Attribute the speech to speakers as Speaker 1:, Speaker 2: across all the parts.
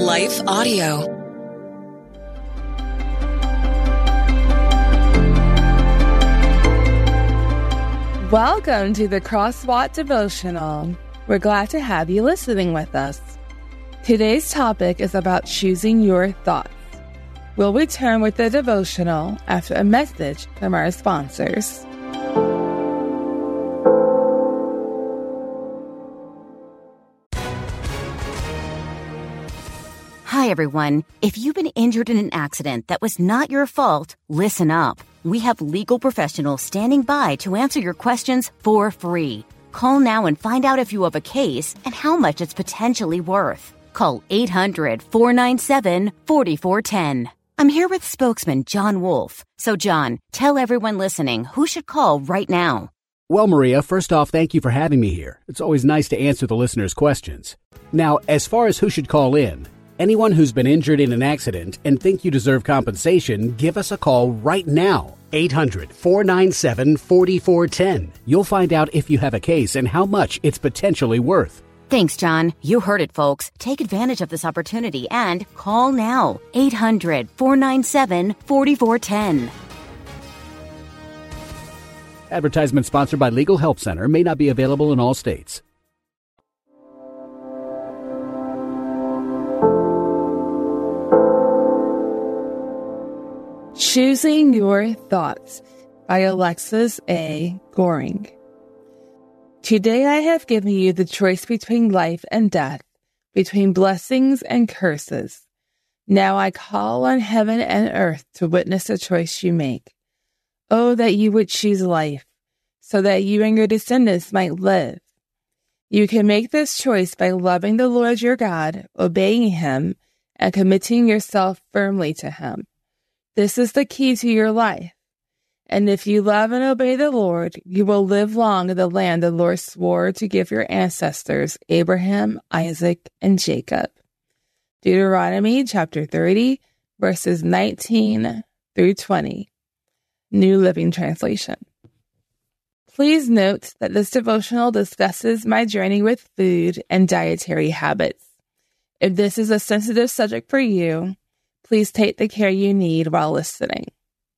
Speaker 1: Life Audio.
Speaker 2: Welcome to the Crosswalk Devotional. We're glad to have you listening with us. Today's topic is about choosing your thoughts. We'll return with the devotional after a message from our sponsors.
Speaker 3: Hi, everyone. If you've been injured in an accident that was not your fault, listen up. We have legal professionals standing by to answer your questions for free. Call now and find out if you have a case and how much it's potentially worth. Call 800-497-4410. I'm here with spokesman John Wolf. So, John, tell everyone listening who should call right now.
Speaker 4: Well, Maria, first off, thank you for having me here. It's always nice to answer the listeners' questions. Now, as far as who should call in, anyone who's been injured in an accident and think you deserve compensation, give us a call right now. 800-497-4410. You'll find out if you have a case and how much it's potentially worth.
Speaker 3: Thanks, John. You heard it, folks. Take advantage of this opportunity and call now. 800-497-4410.
Speaker 4: Advertisement sponsored by Legal Help Center. May not be available in all states.
Speaker 2: Choosing Your Thoughts by Alexis A. Goring. Today I have given you the choice between life and death, between blessings and curses. Now I call on heaven and earth to witness the choice you make. Oh, that you would choose life, so that you and your descendants might live. You can make this choice by loving the Lord your God, obeying Him, and committing yourself firmly to Him. This is the key to your life. And if you love and obey the Lord, you will live long in the land the Lord swore to give your ancestors, Abraham, Isaac, and Jacob. Deuteronomy chapter 30, verses 19 through 20. New Living Translation. Please note that this devotional discusses my journey with food and dietary habits. If this is a sensitive subject for you, please take the care you need while listening.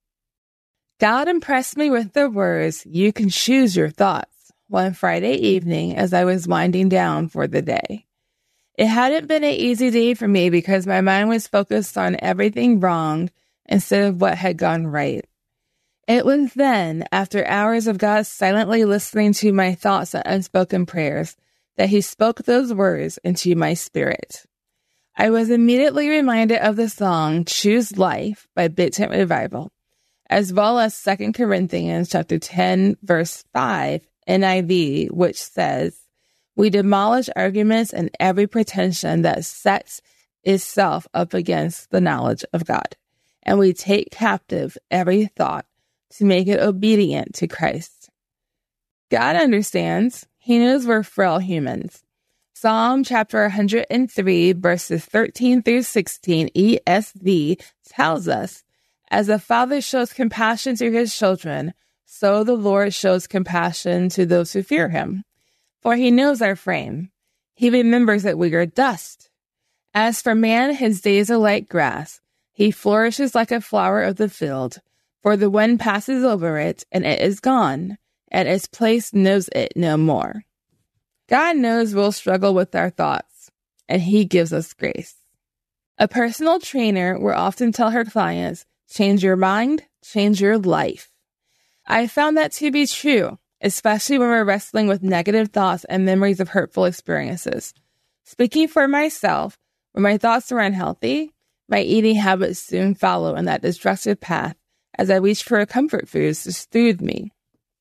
Speaker 2: God impressed me with the words, "You can choose your thoughts," one Friday evening as I was winding down for the day. It hadn't been an easy day for me because my mind was focused on everything wrong instead of what had gone right. It was then, after hours of God silently listening to my thoughts and unspoken prayers, that He spoke those words into my spirit. I was immediately reminded of the song "Choose Life" by Big Tent Revival, as well as 2 Corinthians chapter 10, verse 5, NIV, which says, "We demolish arguments and every pretension that sets itself up against the knowledge of God, and we take captive every thought to make it obedient to Christ." God understands. He knows we're frail humans. Psalm chapter 103, verses 13 through 16, ESV, tells us, "As a father shows compassion to his children, so the Lord shows compassion to those who fear Him. For He knows our frame. He remembers that we are dust. As for man, his days are like grass. He flourishes like a flower of the field. For the wind passes over it, and it is gone, and its place knows it no more." God knows we'll struggle with our thoughts, and He gives us grace. A personal trainer will often tell her clients, "Change your mind, change your life." I found that to be true, especially when we're wrestling with negative thoughts and memories of hurtful experiences. Speaking for myself, when my thoughts are unhealthy, my eating habits soon follow in that destructive path as I reach for comfort foods to soothe me.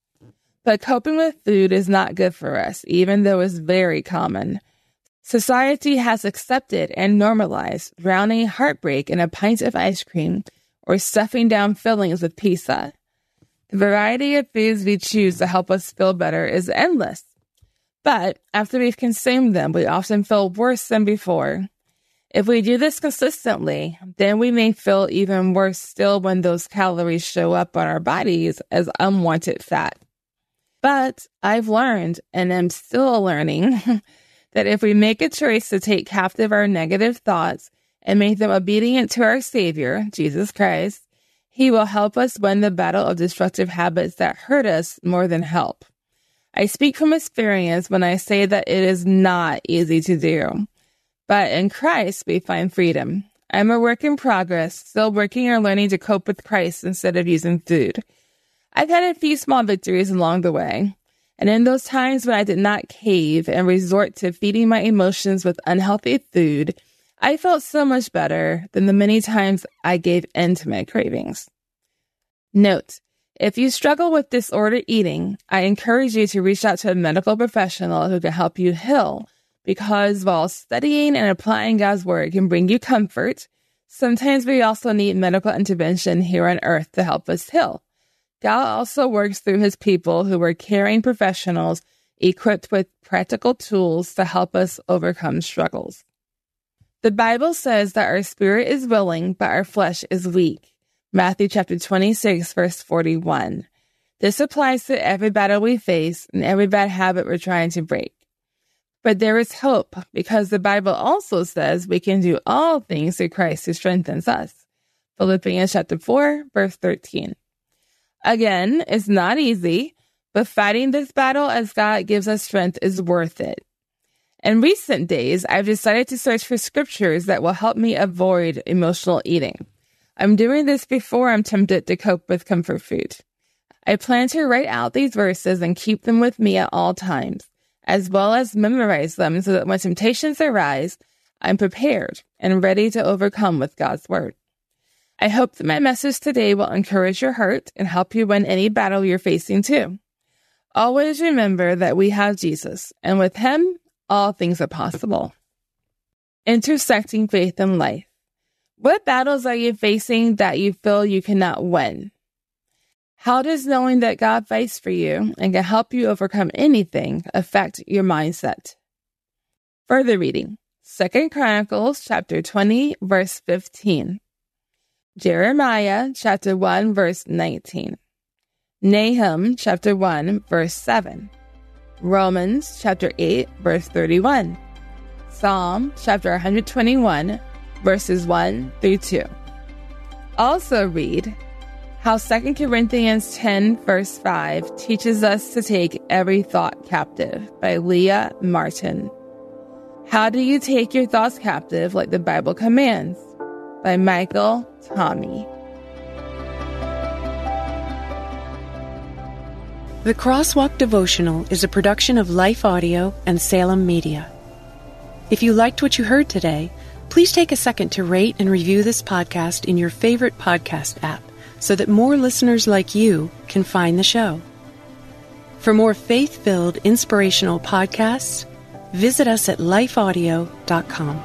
Speaker 2: But coping with food is not good for us, even though it's very common. Society has accepted and normalized drowning heartbreak in a pint of ice cream or stuffing down fillings with pizza. The variety of foods we choose to help us feel better is endless. But after we've consumed them, we often feel worse than before. If we do this consistently, then we may feel even worse still when those calories show up on our bodies as unwanted fat. But I've learned, and am still learning, that if we make a choice to take captive our negative thoughts and make them obedient to our Savior, Jesus Christ, He will help us win the battle of destructive habits that hurt us more than help. I speak from experience when I say that it is not easy to do. But in Christ, we find freedom. I'm a work in progress, still working or learning to cope with Christ instead of using food. I've had a few small victories along the way. And in those times when I did not cave and resort to feeding my emotions with unhealthy food, I felt so much better than the many times I gave in to my cravings. Note, if you struggle with disordered eating, I encourage you to reach out to a medical professional who can help you heal, because while studying and applying God's word can bring you comfort, sometimes we also need medical intervention here on earth to help us heal. God also works through His people who are caring professionals equipped with practical tools to help us overcome struggles. The Bible says that our spirit is willing, but our flesh is weak. Matthew chapter 26, verse 41. This applies to every battle we face and every bad habit we're trying to break. But there is hope, because the Bible also says we can do all things through Christ who strengthens us. Philippians chapter 4, verse 13. Again, it's not easy, but fighting this battle as God gives us strength is worth it. In recent days, I've decided to search for scriptures that will help me avoid emotional eating. I'm doing this before I'm tempted to cope with comfort food. I plan to write out these verses and keep them with me at all times, as well as memorize them so that when temptations arise, I'm prepared and ready to overcome with God's word. I hope that my message today will encourage your heart and help you win any battle you're facing too. Always remember that we have Jesus, and with Him, all things are possible. Intersecting faith and life. What battles are you facing that you feel you cannot win? How does knowing that God fights for you and can help you overcome anything affect your mindset? Further reading, 2 Chronicles chapter 20, verse 15. Jeremiah chapter 1, verse 19. Nahum chapter 1, verse 7. Romans chapter 8, verse 31. Psalm chapter 121, verses 1 through 2. Also read how 2 Corinthians 10, verse 5 teaches us to take every thought captive by Leah Martin. How do you take your thoughts captive like the Bible commands? By Michael Tommy.
Speaker 1: The Crosswalk Devotional is a production of Life Audio and Salem Media. If you liked what you heard today, please take a second to rate and review this podcast in your favorite podcast app so that more listeners like you can find the show. For more faith-filled, inspirational podcasts, visit us at lifeaudio.com.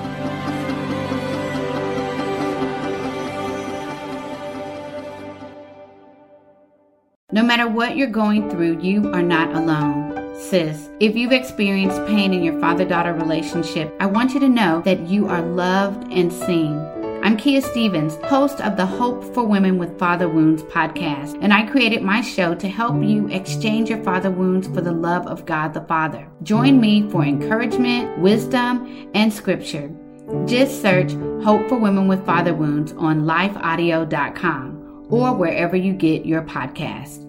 Speaker 5: No matter what you're going through, you are not alone. Sis, if you've experienced pain in your father-daughter relationship, I want you to know that you are loved and seen. I'm Kia Stevens, host of the Hope for Women with Father Wounds podcast, and I created my show to help you exchange your father wounds for the love of God the Father. Join me for encouragement, wisdom, and scripture. Just search Hope for Women with Father Wounds on lifeaudio.com or wherever you get your podcasts.